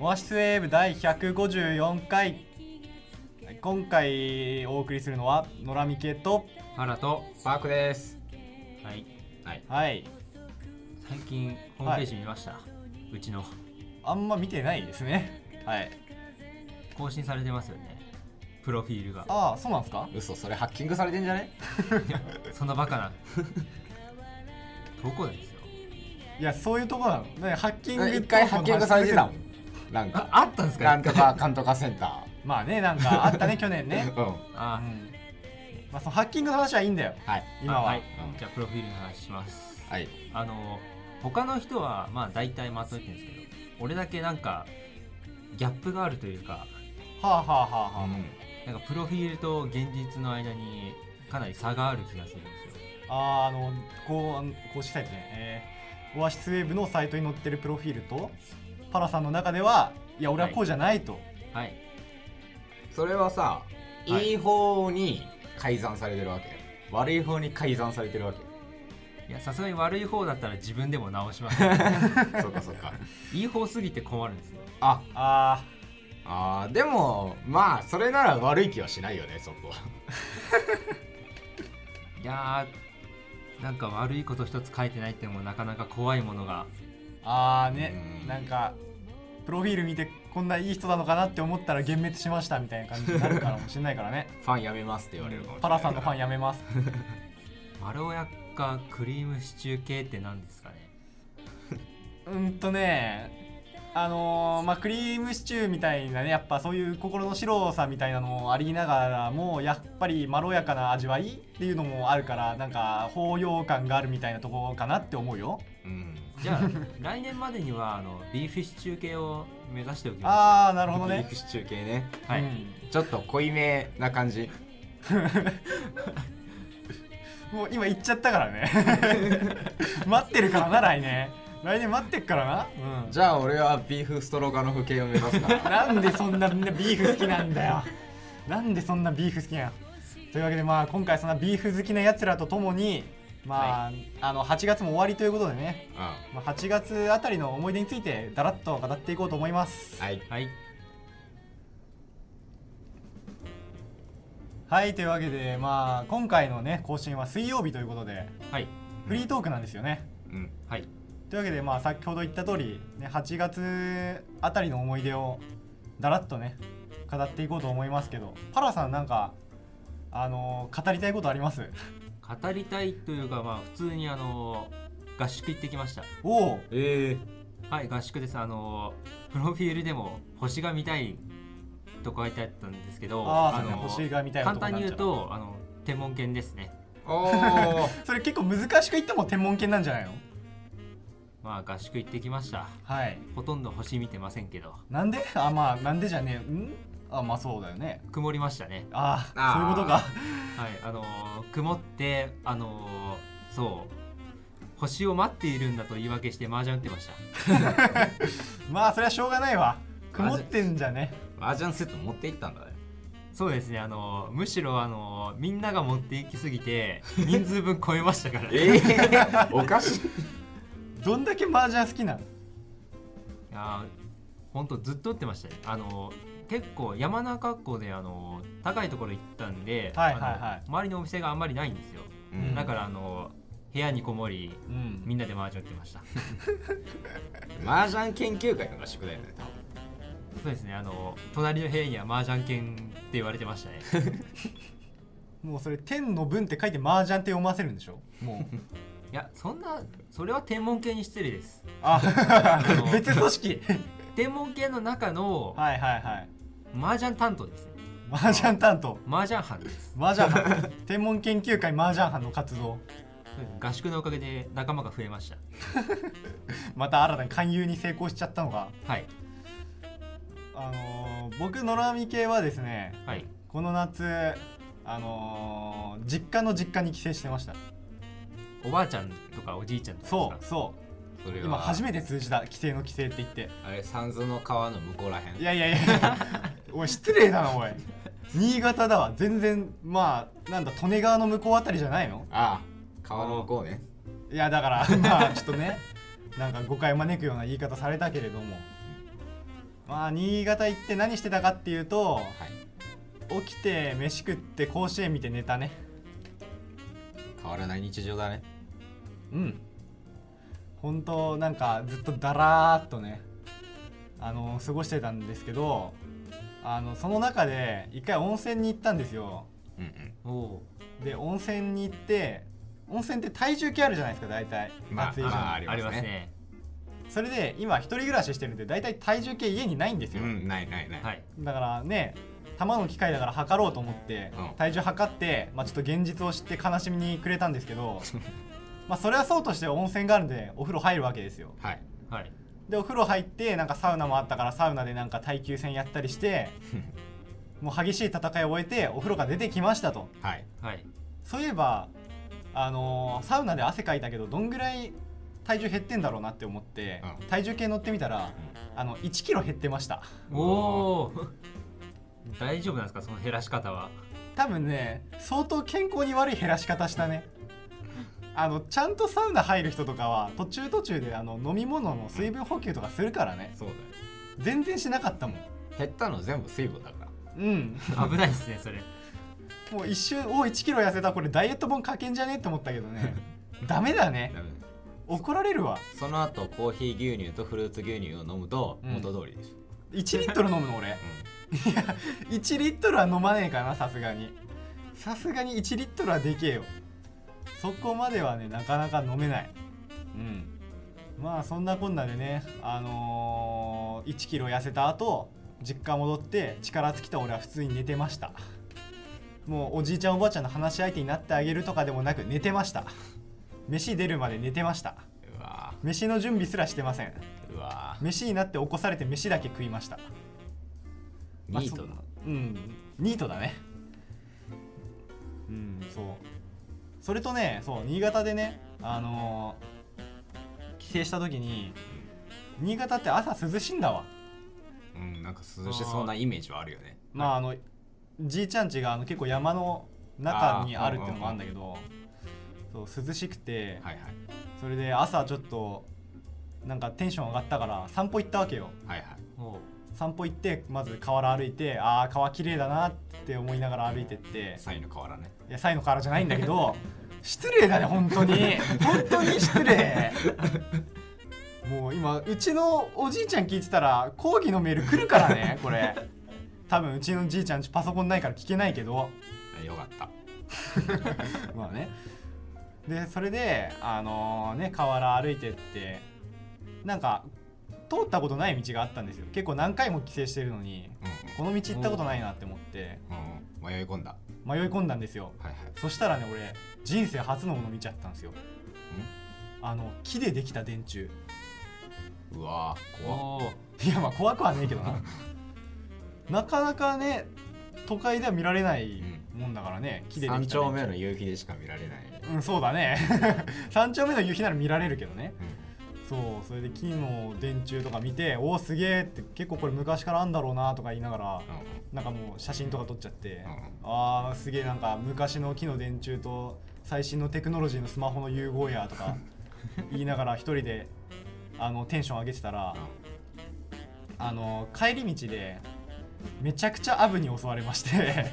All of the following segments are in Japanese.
オアシスウェーブ第154回。今回お送りするのは野良みけと原とパークです。 はい。 最近ホームページ見ました、うちの。 あんま見てないですね。はい。 更新されてますよね、プロフィールが。 ああ、そうなんですか。 嘘、それハッキングされてんじゃね？ いや、そんなバカなどこですよ。 いや、そういうとこなの。ね、ハッキング一回ハッキングされてたもん。なんかあったんですか。 なんとかかんとかセンター。 まあね、なんかあったね去年ね。 うん。 あ、 まあそのハッキングの話はいいんだよ。 はい。 今は。 はい、じゃあプロフィールの話します。 はい。 他の人はまあ大体まとめてるんですけど、俺だけなんかギャップがあるというか、 はあはあはあはあ。 なんかプロフィールと現実の間にかなり差がある気がするんですよ。 公式サイトね、オアシスウェーブのサイトに載ってるプロフィールとパラさんの中では、いや俺はこうじゃないと。 はい。 それはさ、いい方に改ざんされてるわけ、悪い方に改ざんされてるわけ。 いや、さすがに悪い方だったら自分でも直しますそうかそうか。 いい方すぎて困るんですよ。 でもまあそれなら悪い気はしないよね、そこは。 いやー、なんか悪いこと一つ書いてないってのもなかなか怖いものが。 なんかプロフィール見てこんないい人なのかなって思ったら幻滅しましたみたいな感じになるかもしれないからね。 ファンやめますって言われるかもしれない。 パラさんのファンやめます。 まろやかクリームシチュー系って何ですかね。 クリームシチューみたいなね、やっぱそういう心の白さみたいなのもありながらも、やっぱりまろやかな味わいっていうのもあるから、なんか包容感があるみたいなところかなって思うよ。 じゃあ来年までにはビーフシチュー系を目指しておきます。 なるほどね。 ビーフシチュー系ね。 はい、 ちょっと濃いめな感じ。 もう今言っちゃったからね。待ってるからな、来年待ってっからな。 じゃあ俺はビーフストロガノフ系を目指すから。 なんでそんなみんなビーフ好きなんだよ。なんでそんなビーフ好きなの。というわけで、今回そんなビーフ好きなやつらとともに、8月も終わりということでね、8月あたりの思い出についてだらっと語っていこうと思います。 はいはい、というわけで、今回のね更新は水曜日ということで、フリートークなんですよね。というわけで、先ほど言った通り、ね、8月あたりの思い出をだらっとね語っていこうと思いますけど、パラさんなんか語りたいことあります？ 語りたいというか、普通に合宿行ってきました。 おお。 はい、合宿です。プロフィールでも星が見たいと書いてあったんですけど、 星が見たい簡単に言うと天文犬ですね。 それ結構難しく言っても天文犬なんじゃないの？ 合宿行ってきました。 はい。 ほとんど星見てませんけど。 なんで？なんでじゃねえ。そうだよね。 曇りましたね。 そういうことか。 はい、曇って星を待っているんだと言い訳して麻雀打ってました。 それはしょうがないわ。曇ってんじゃね。 麻雀セット持っていったんだね。 そうですね。むしろみんなが持っていきすぎて人数分超えましたから。 おかしい。 どんだけ麻雀好きなの？いや、ほんとずっと打ってましたね。結構山中湖で高いところ行ったんで、周りのお店があんまりないんですよ。だから部屋にこもり、みんなで麻雀打ってました。 麻雀研究会の合宿だよね、多分。 そうですね。隣の部屋には麻雀犬って言われてましたね。 もうそれ天の文って書いて麻雀って読ませるんでしょ？もう。 いや、それは天文系に失礼です。 別組織。 天文系の中の麻雀担当ですね。 麻雀担当。 麻雀班です。 麻雀班。天文研究会麻雀班の活動。 合宿のおかげで仲間が増えました。 また新たに勧誘に成功しちゃったのが。 はい。 僕野良見系はですね、この夏実家の実家に帰省してました。 おばあちゃんとかおじいちゃんとかですか？ そう。今初めて通じた帰省の帰省って言って。 あれ、三途の川の向こうらへん。 いやおい失礼だなおい。新潟だわ。全然なんだ利根川の向こうあたりじゃないの？ 川の向こうね。 いやだからちょっとね、なんか誤解を招くような言い方されたけれども、 まあ新潟行って何してたかっていうと、起きて飯食って甲子園見て寝たね。 変わらない日常だね。 本当なんかずっとだらーっとね過ごしてたんですけど、その中で一回温泉に行ったんですよ。で温泉に行って、温泉って体重計あるじゃないですか、大体。 ありますね。 それで今一人暮らししてるんで大体体重計家にないんですよ。 ない、 だからね、玉の機械だから測ろうと思って体重測って、ちょっと現実を知って悲しみにくれたんですけどそれはそうとして温泉があるんでお風呂入るわけですよ。でお風呂入ってなんかサウナもあったからサウナでなんか耐久戦やったりしてもう激しい戦いを終えてお風呂から出てきましたと。そういえばサウナで汗かいたけどどんぐらい体重減ってんだろうなって思って、体重計乗ってみたら1キロ減ってました。 大丈夫なんですか、その減らし方は。 多分ね、相当健康に悪い減らし方したね。ちゃんとサウナ入る人とかは途中で飲み物の水分補給とかするからね。 そうだよ。 全然しなかったもん。 減ったの全部水分だから。 危ないですねそれ。 もう一瞬1キロ痩せた、これダイエット本かけんじゃねって思ったけどねダメだね。怒られるわ。 その後コーヒー牛乳とフルーツ牛乳を飲むと元通りです。 1リットル飲むの俺いや1リットルは飲まねえかな、さすがに1リットルはでけえよ。そこまではねなかなか飲めない。まあそんなこんなでね、1キロ痩せた後実家戻って力尽きた俺は普通に寝てました。もうおじいちゃんおばあちゃんの話し相手になってあげるとかでもなく寝てました。飯出るまで寝てました。飯の準備すらしてません。飯になって起こされて飯だけ食いました。 ニートだ。 ニートだね。そうそれとね、そう新潟でね帰省した時に、新潟って朝涼しいんだわ。 なんか涼しそうなイメージはあるよね。 じいちゃん家が結構山の中にあるっていうのもあるんだけど、そう涼しくて、それで朝ちょっとなんかテンション上がったから散歩行ったわけよ。散歩行ってまず河原歩いて、川綺麗だなって思いながら歩いてって、 サイの河原ね。 いやサイの河原じゃないんだけど失礼だね本当に失礼もう今うちのおじいちゃん聞いてたら抗議のメール来るからねこれ。多分うちのじいちゃんパソコンないから聞けないけどよかったまあね。でそれで河原歩いてって、なんか通ったことない道があったんですよ。結構何回も帰省してるのに、この道行ったことないなって思って、 迷い込んだんですよ。そしたらね、俺人生初のもの見ちゃったんですよ。木でできた電柱。 うわ怖っ。 いや怖くはねえけどななかなかね都会では見られないもんだからね、木でできた電柱。 3丁目の夕日でしか見られない。 そうだね3丁目の夕日なら見られるけどね。それで木の電柱とか見て、おおすげえって、結構これ昔からあんだろうなとか言いながら、なんかもう写真とか撮っちゃって、すげえなんか昔の木の電柱と最新のテクノロジーのスマホの融合やとか言いながら一人でテンション上げてたら、帰り道でめちゃくちゃアブに襲われまして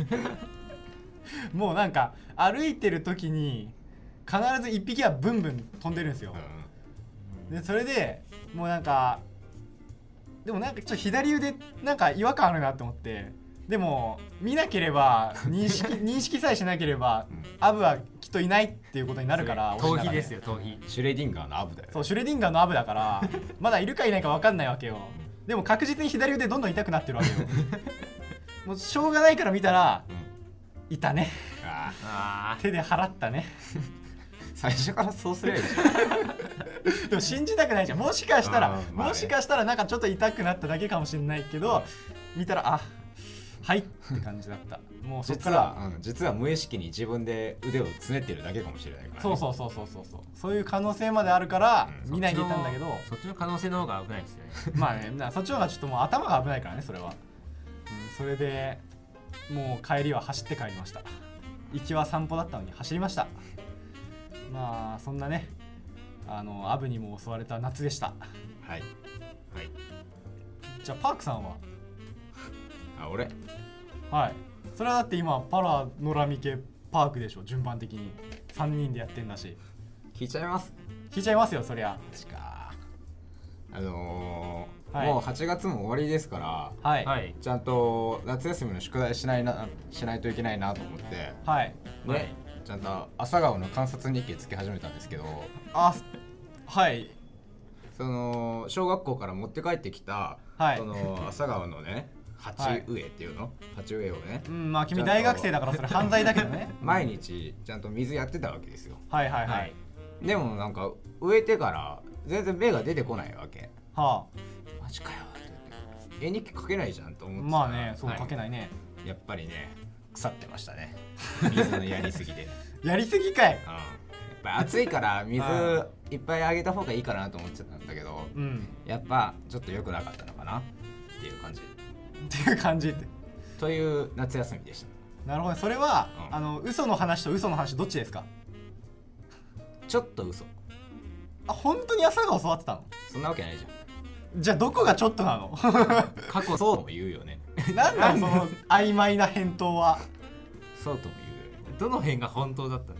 もうなんか歩いてる時に必ず1匹はブンブン飛んでるんですよ。でそれでもうなんかちょっと左腕なんか違和感あるなって思って、でも見なければ認識さえしなければアブはきっといないっていうことになるから、 逃避ですよ逃避。 シュレディンガーのアブだよ。 そうシュレディンガーのアブだからまだいるかいないか分かんないわけよ。でも確実に左腕どんどん痛くなってるわけよもうしょうがないから見たら、いたね。手で払ったね最初からそうすればいいじゃんでも信じたくないじゃん。もしかしたらなんかちょっと痛くなっただけかもしれないけど、見たらはいって感じだったもうそっから実は無意識に自分で腕をつねってるだけかもしれないから、 ね、そういう可能性まであるから、見ないでいたんだけど、 そっちの可能性の方が危ないですよねまあね、そっちの方がちょっともう頭が危ないからねそれは。それでもう帰りは走って帰りました。行きは散歩だったのに走りました。まあそんなねアブにも襲われた夏でした。 じゃあパークさんは？ 俺はい。それはだって今パラノラミケパークでしょ、順番的に3人でやってんだし。 聞いちゃいます。 聞いちゃいますよ、そりゃ。 確かもう8月も終わりですから、はい、ちゃんと夏休みの宿題しないといけないなと思って、はい、で、ちゃんと朝顔の観察日記つけ始めたんですけど、はい、その小学校から持って帰ってきた、はい、その朝顔のね鉢植えっていうの、はい、鉢植えをね、 まあ君大学生だからそれ犯罪だけどね毎日ちゃんと水やってたわけですよ。 はいはいはい、 でもなんか植えてから全然芽が出てこないわけ。はあ、マジかよって言って、絵日記描けないじゃんと思って。 まあね、そう描けないね、 やっぱりね腐ってましたね水のやりすぎでやりすぎかい。 やっぱ暑いから水いっぱいあげた方がいいかなと思ってたんだけど、やっぱちょっと良くなかったのかなっていう感じっていう感じってという夏休みでした。 なるほど。それは、嘘の話と嘘の話どっちですか？ ちょっと嘘。 本当に朝顔育ってたの？ そんなわけないじゃん。 じゃあどこがちょっとなの？ 過去そうとも言うよね。 なんだその曖昧な返答は。 そうとも言うよね。 どの辺が本当だったの？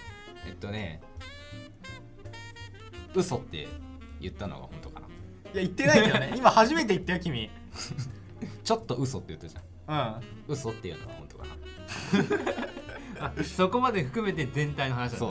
嘘って言ったのが本当かな。 いや言ってないけどね。今初めて言ったよ君。 ちょっと嘘って言ったじゃん。嘘っていうのは本当かな。そこまで含めて全体の話だ。 そう。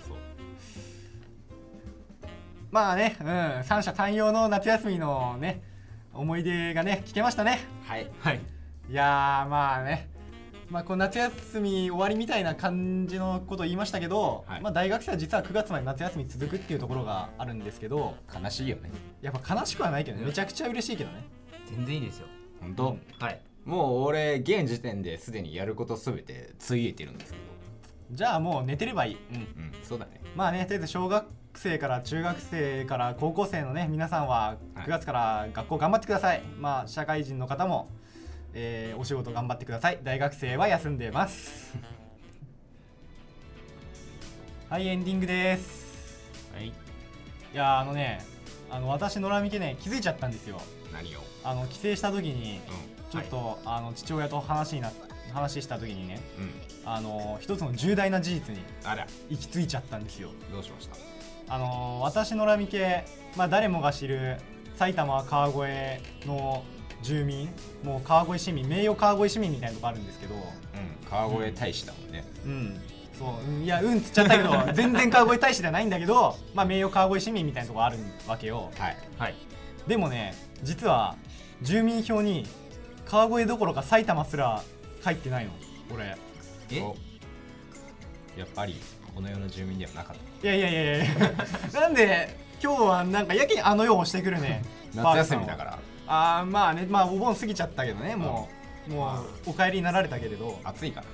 まあね、三者三様の夏休みのね思い出がね聞けましたね。 はいはい。いやまあね、この夏休み終わりみたいな感じのことを言いましたけど、はい、大学生は実は9月まで夏休み続くっていうところがあるんですけど、 悲しいよね。 やっぱ悲しくはないけどね、めちゃくちゃ嬉しいけどね。 全然いいですよ。 本当、はい。もう俺現時点ですでにやることすべてついえてるんですけど。 じゃあもう寝てればいい。 そうだね。 まあね、とりあえず小学生から中学生から高校生のね皆さんは9月から学校頑張ってください。まあ社会人の方も、お仕事頑張ってください。大学生は休んでますはいエンディングです。はい。いや私野良見家ね気づいちゃったんですよ。 何を？ 帰省した時に、ちょっと、父親と話した時にね、一つの重大な事実に行き着いちゃったんですよ。 どうしました？ 私野良見家、誰もが知る埼玉川越の住民、もう川越市民、名誉川越市民みたいなとこあるんですけど、 川越大使だもんね。 そういやつっちゃったけど全然川越大使ではないんだけど、名誉川越市民みたいなとこあるわけよ。はい。でもね、実は住民票に川越どころか埼玉すら入ってないの俺。 やっぱりこの世の住民ではなかった。 いやなんで今日はなんかやけに世をしてくるね夏休みだから。 まあね、お盆過ぎちゃったけどね、もうお帰りになられたけれど。 暑いから。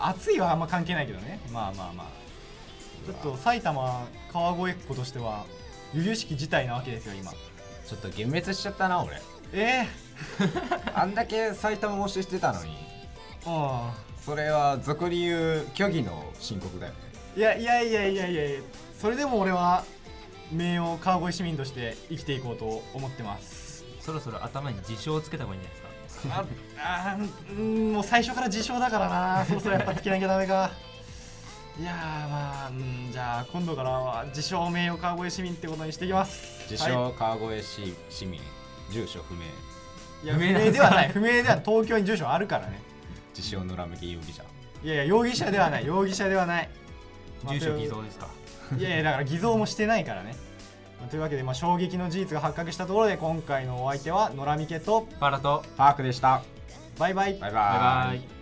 暑いはあんま関係ないけどね。まあちょっと埼玉川越っ子としては由々しき事態なわけですよ今。 ちょっと幻滅しちゃったな俺。あんだけ埼玉推ししてたのに。それは俗に言う虚偽の申告だよね。 いやそれでも俺は名誉川越市民として生きていこうと思ってます。 そろそろ頭に自称をつけた方がいいんじゃないですか。もう最初から自称だからな。そろそろやっぱつけなきゃダメか。いやじゃあ今度からは自称名誉川越市民ってことにしていきます。 自称川越市民、住所不明。 いや不明ではない。不明では東京に住所あるからね。 自称野良向け容疑者。 いや容疑者ではない。容疑者ではない。 住所偽造ですか？ いやだから偽造もしてないからね。というわけで、衝撃の事実が発覚したところで今回のお相手は野良見家とパラとパークでした。 バイバイ。 バイバイ。